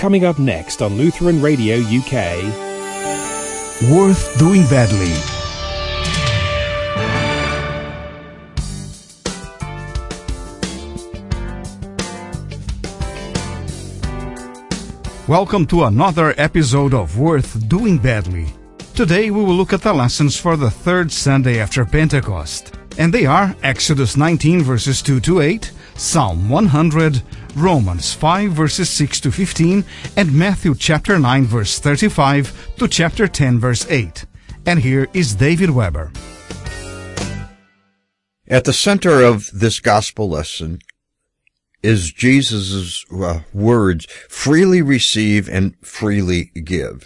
Coming up next on Lutheran Radio UK. Worth Doing Badly. Welcome to another episode of Worth Doing Badly. Today we will look at the lessons for the third Sunday after Pentecost. And they are Exodus 19 verses 2 to 8, Psalm 100, Romans 5 verses 6 to 15, and Matthew chapter 9 verse 35 to chapter 10 verse 8. And here is David Weber. At the center of this gospel lesson is Jesus' words, freely receive and freely give.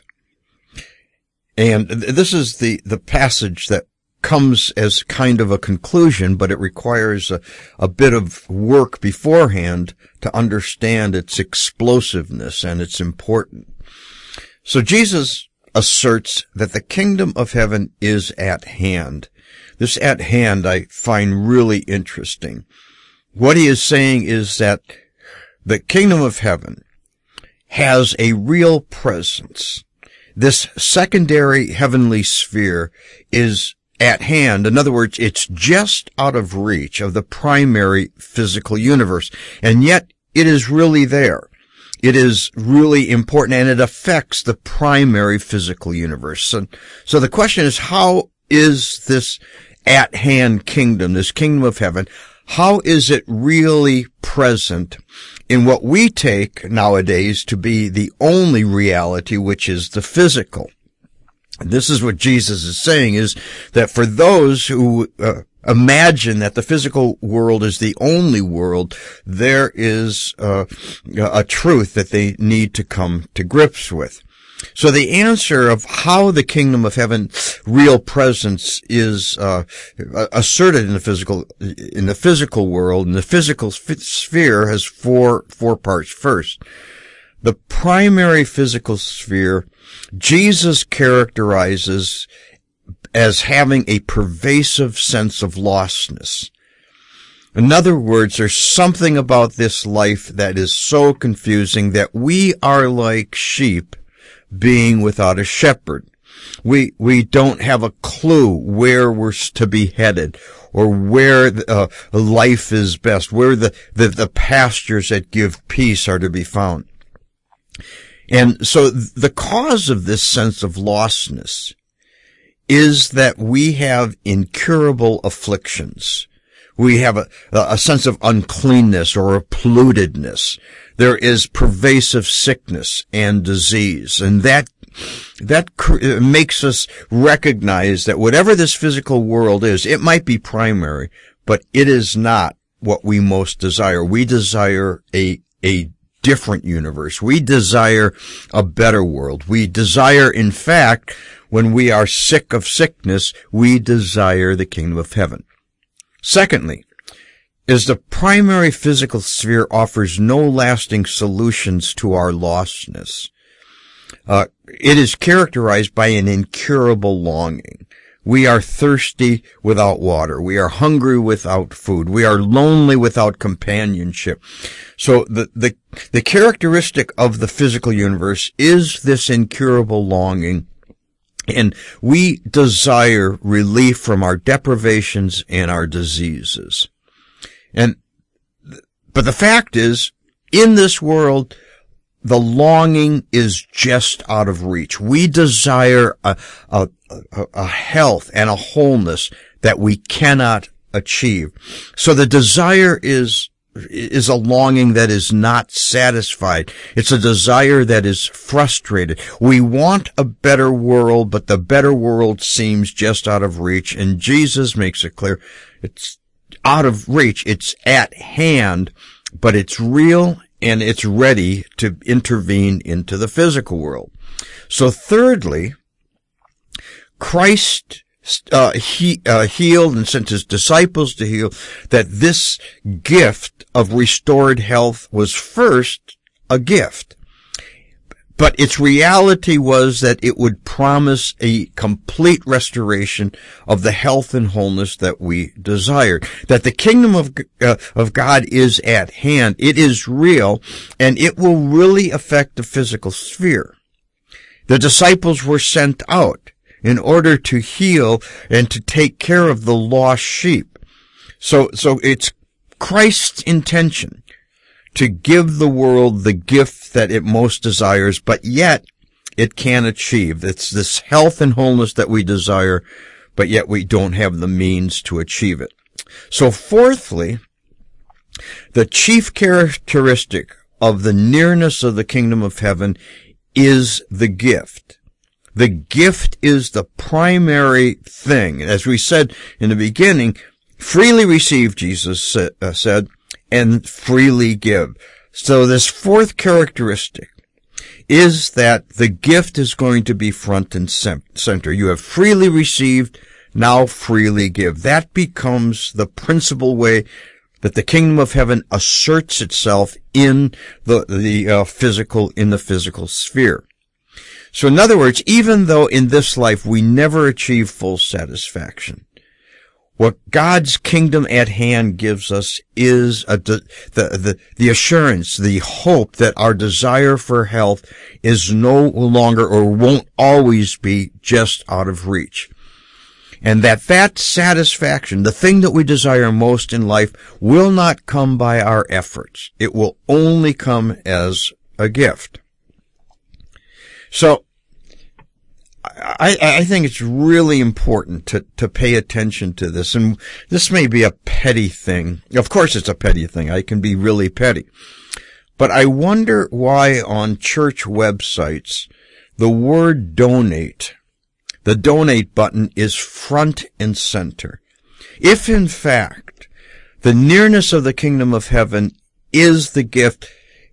And this is the passage that comes as kind of a conclusion, but it requires a bit of work beforehand to understand its explosiveness and its importance. So Jesus asserts that the kingdom of heaven is at hand. This at hand I find really interesting. What he is saying is that the kingdom of heaven has a real presence. This secondary heavenly sphere is at hand. In other words, it's just out of reach of the primary physical universe. And yet it is really there. It is really important, and it affects the primary physical universe. So the question is, how is this at-hand kingdom, this kingdom of heaven, how is it really present in what we take nowadays to be the only reality, which is the physical? This is what Jesus is saying, is that for those who imagine that the physical world is the only world, there is a truth that they need to come to grips with. So the answer of how the kingdom of heaven's real presence is asserted in the physical world, in the physical sphere, has four parts. First, the primary physical sphere, Jesus characterizes as having a pervasive sense of lostness. In other words, there's something about this life that is so confusing that we are like sheep being without a shepherd. We don't have a clue where we're to be headed, or where life is best, where the pastures that give peace are to be found. And so the cause of this sense of lostness is that we have incurable afflictions. We have a sense of uncleanness or a pollutedness. There is pervasive sickness and disease, and that makes us recognize that whatever this physical world is, it might be primary, but it is not what we most desire. We desire a different universe. We desire a better world. We desire, in fact, when we are sick of sickness, we desire the kingdom of heaven. Secondly, is the primary physical sphere offers no lasting solutions to our lostness. It is characterized by an incurable longing. We are thirsty without water. We are hungry without food. We are lonely without companionship. So the characteristic of the physical universe is this incurable longing. And we desire relief from our deprivations and our diseases. But the fact is, in this world, the longing is just out of reach. We desire a health and a wholeness that we cannot achieve. So the desire is a longing that is not satisfied. It's a desire that is frustrated. We want a better world, but the better world seems just out of reach. And Jesus makes it clear it's out of reach. It's at hand, but it's real and it's ready to intervene into the physical world. So thirdly, Christ healed and sent his disciples to heal, that this gift of restored health was first a gift. but its reality was that it would promise a complete restoration of the health and wholeness that we desired. That the kingdom of God is at hand. It is real, and it will really affect the physical sphere. The disciples were sent out in order to heal and to take care of the lost sheep. So it's Christ's intention to give the world the gift that it most desires, but yet it can achieve. It's this health and wholeness that we desire, but yet we don't have the means to achieve it. So fourthly, the chief characteristic of the nearness of the kingdom of heaven is the gift. The gift is the primary thing. As we said in the beginning, freely receive, Jesus said, and freely give. So this fourth characteristic is that the gift is going to be front and center. You have freely received, now freely give. That becomes the principal way that the kingdom of heaven asserts itself in the physical sphere. So in other words, even though in this life we never achieve full satisfaction, what God's kingdom at hand gives us is the assurance, the hope that our desire for health is no longer or won't always be just out of reach. And that satisfaction, the thing that we desire most in life, will not come by our efforts. It will only come as a gift. So, I think it's really important to pay attention to this. And this may be a petty thing. Of course it's a petty thing. I can be really petty. But I wonder why on church websites the word donate, the donate button, is front and center. If in fact the nearness of the kingdom of heaven is the gift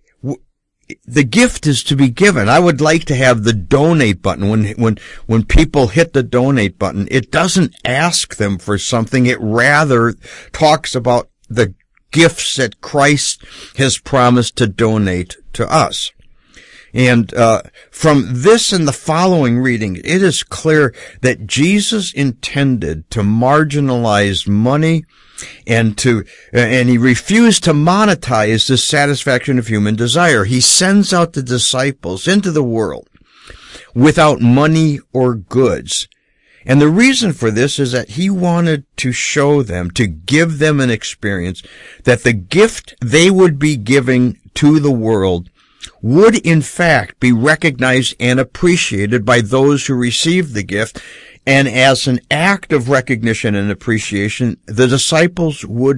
is to be given. I would like to have the donate button. When people hit the donate button, it doesn't ask them for something. It rather talks about the gifts that Christ has promised to donate to us. And from this and the following reading, it is clear that Jesus intended to marginalize money and he refused to monetize the satisfaction of human desire. He sends out the disciples into the world without money or goods. And the reason for this is that he wanted to show them, to give them an experience that the gift they would be giving to the world would in fact be recognized and appreciated by those who received the gift. And as an act of recognition and appreciation, the disciples would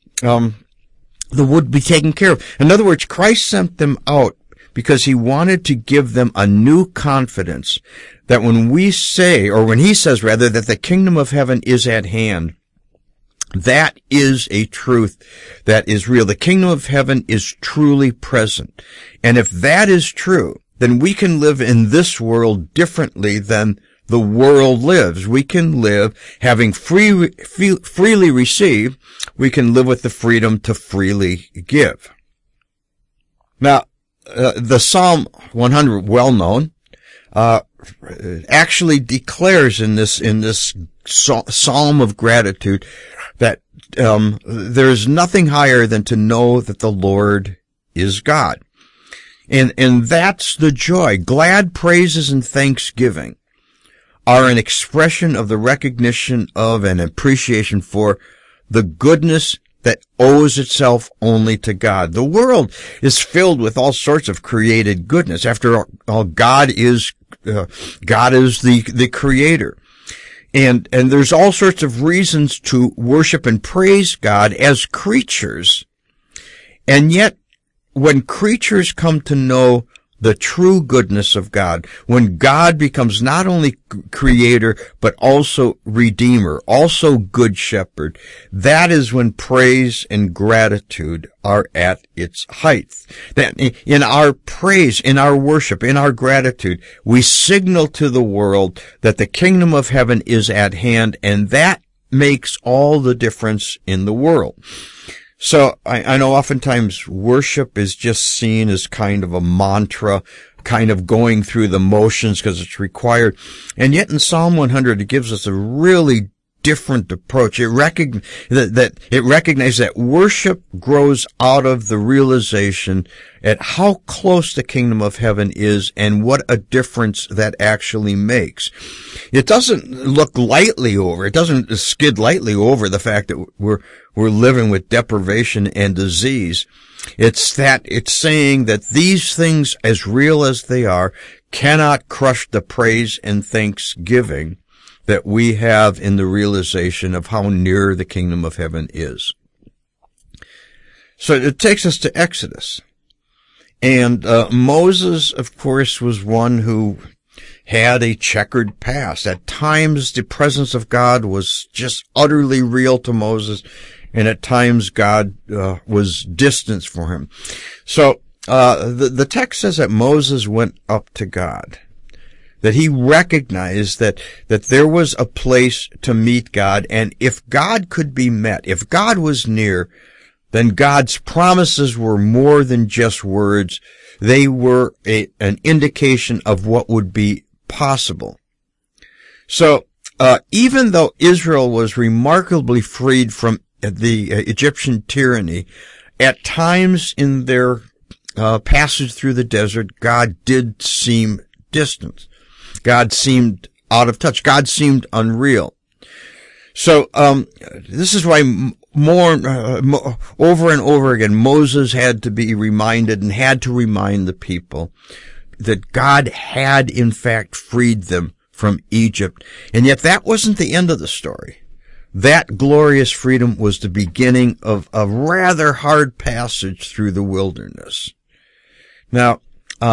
be taken care of. In other words, Christ sent them out because he wanted to give them a new confidence that when he says that the kingdom of heaven is at hand, that is a truth that is real. The kingdom of heaven is truly present. And if that is true, then we can live in this world differently than the world lives. We can live having freely received. We can live with the freedom to freely give. Now, the Psalm 100, well known, actually declares in this psalm of gratitude that there is nothing higher than to know that the Lord is God. And that's the joy. Glad praises and thanksgiving are an expression of the recognition of and appreciation for the goodness that owes itself only to God. The world is filled with all sorts of created goodness. After all, God is the creator. And there's all sorts of reasons to worship and praise God as creatures. And yet, when creatures come to know the true goodness of God, when God becomes not only creator, but also redeemer, also good shepherd, that is when praise and gratitude are at its height. That in our praise, in our worship, in our gratitude, we signal to the world that the kingdom of heaven is at hand, and that makes all the difference in the world. So I know oftentimes worship is just seen as kind of a mantra, kind of going through the motions because it's required. And yet in Psalm 100, it gives us a really different approach. It recognizes that worship grows out of the realization at how close the kingdom of heaven is and what a difference that actually makes. It doesn't look lightly over. It doesn't skid lightly over the fact that we're living with deprivation and disease. It's saying that these things, as real as they are, cannot crush the praise and thanksgiving that we have in the realization of how near the kingdom of heaven is. So it takes us to Exodus. And Moses, of course, was one who had a checkered past. At times, the presence of God was just utterly real to Moses, and at times God was distant for him. So the text says that Moses went up to God, that he recognized that there was a place to meet God, and if God could be met, if God was near, then God's promises were more than just words. They were an indication of what would be possible. So even though Israel was remarkably freed from the Egyptian tyranny, at times in their passage through the desert, God did seem distant. God seemed out of touch. God seemed unreal. So this is why over and over again, Moses had to be reminded and had to remind the people that God had in fact freed them from Egypt. And yet that wasn't the end of the story. That glorious freedom was the beginning of a rather hard passage through the wilderness. Now,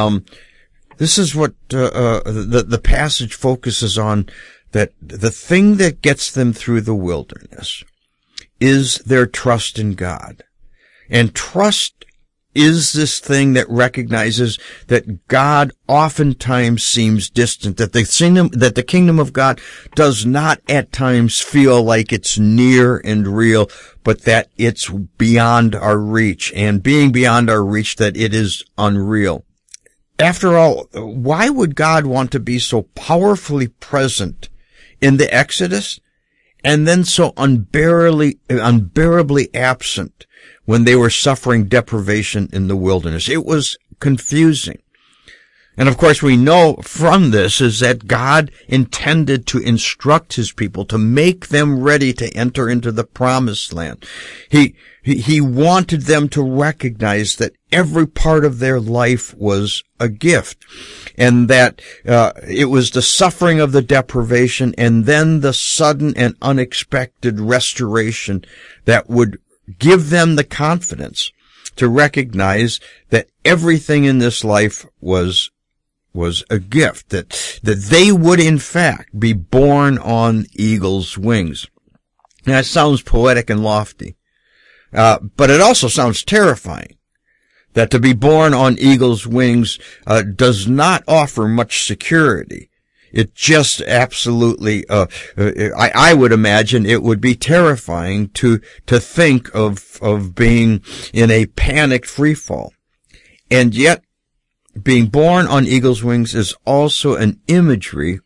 this is what the passage focuses on, that the thing that gets them through the wilderness is their trust in God. And trust is this thing that recognizes that God oftentimes seems distant, that the kingdom of God does not at times feel like it's near and real, but that it's beyond our reach, and being beyond our reach, that it is unreal. After all, why would God want to be so powerfully present in the Exodus and then so unbearably absent when they were suffering deprivation in the wilderness? It was confusing. And of course we know from this is that God intended to instruct his people, to make them ready to enter into the promised land. He wanted them to recognize that every part of their life was a gift, and that it was the suffering of the deprivation and then the sudden and unexpected restoration that would give them the confidence to recognize that everything in this life was a gift, that they would in fact be born on eagle's wings. Now, that sounds poetic and lofty, but it also sounds terrifying. That to be born on eagle's wings does not offer much security. It just absolutely, I would imagine it would be terrifying to think of being in a panicked free fall. And yet, being born on eagle's wings is also an imagery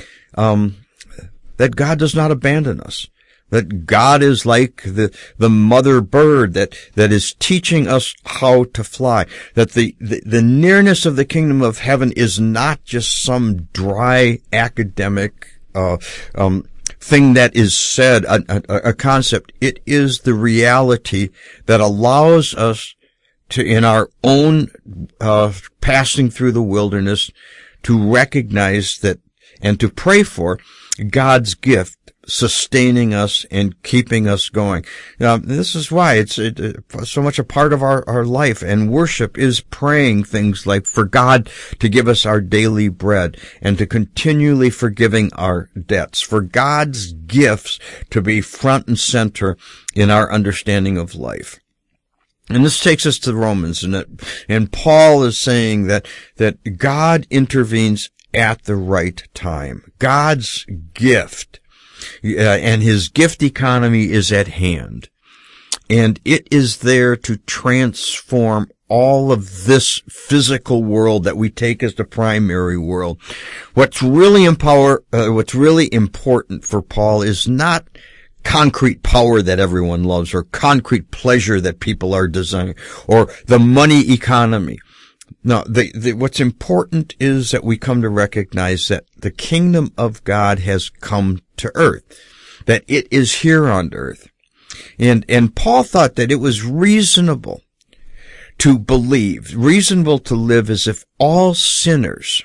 that God does not abandon us. That God is like the mother bird that is teaching us how to fly. That the nearness of the kingdom of heaven is not just some dry academic thing that is said, a concept. It is the reality that allows us to, in our own passing through the wilderness, to recognize that and to pray for God's gift sustaining us and keeping us going. Now, this is why it's so much a part of our life, and worship is praying things like for God to give us our daily bread and to continually forgiving our debts, for God's gifts to be front and center in our understanding of life. And this takes us to Romans, and Paul is saying that God intervenes at the right time. God's gift and his gift economy is at hand, and it is there to transform all of this physical world that we take as the primary world. What's really important for Paul is not concrete power that everyone loves, or concrete pleasure that people are desiring, or the money economy. No, what's important is that we come to recognize that the kingdom of God has come to earth, that it is here on earth. And Paul thought that it was reasonable to believe, reasonable to live as if all sinners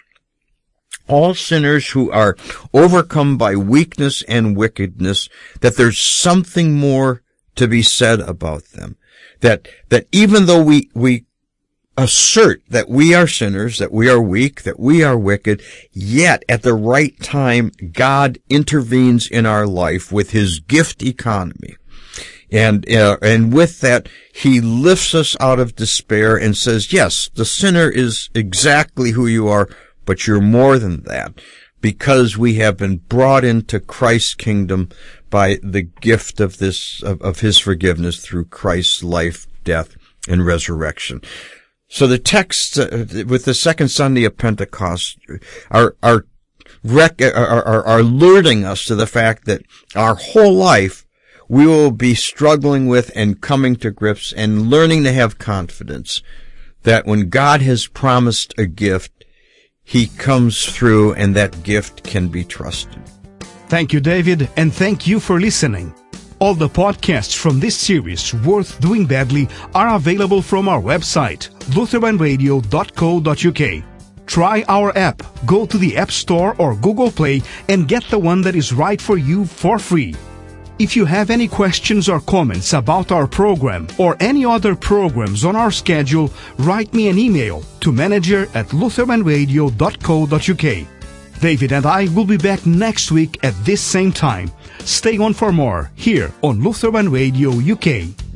who are overcome by weakness and wickedness, that there's something more to be said about them. That even though we assert that we are sinners, that we are weak, that we are wicked, yet at the right time, God intervenes in our life with his gift economy. And with that, he lifts us out of despair and says, yes, the sinner is exactly who you are, but you're more than that, because we have been brought into Christ's kingdom by the gift of his forgiveness through Christ's life, death, and resurrection. So the text with the second Sunday of Pentecost are alerting us to the fact that our whole life we will be struggling with and coming to grips and learning to have confidence that when God has promised a gift, he comes through and that gift can be trusted. Thank you, David, and thank you for listening. All the podcasts from this series, Worth Doing Badly, are available from our website, lutheranradio.co.uk. Try our app. Go to the App Store or Google Play and get the one that is right for you for free. If you have any questions or comments about our program or any other programs on our schedule, write me an email to manager@lutheranradio.co.uk. David and I will be back next week at this same time. Stay on for more here on Lutheran Radio UK.